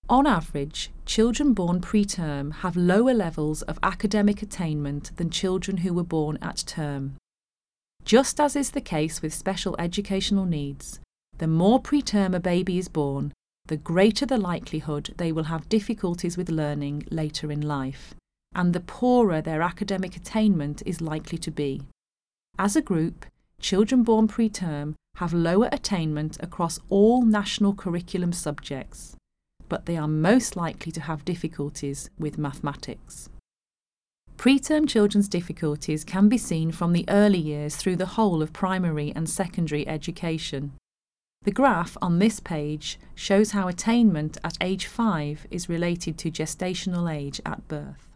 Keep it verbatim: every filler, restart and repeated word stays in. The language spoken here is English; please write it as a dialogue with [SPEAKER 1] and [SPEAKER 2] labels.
[SPEAKER 1] On average, children born preterm have lower levels of academic attainment than children who were born at term. Just as is the case with special educational needs, the more preterm a baby is born, the greater the likelihood they will have difficulties with learning later in life, and the poorer their academic attainment is likely to be. As a group, children born preterm have lower attainment across all national curriculum subjects, but they are most likely to have difficulties with mathematics. Preterm children's difficulties can be seen from the early years through the whole of primary and secondary education. The graph on this page shows how attainment at age five is related to gestational age at birth.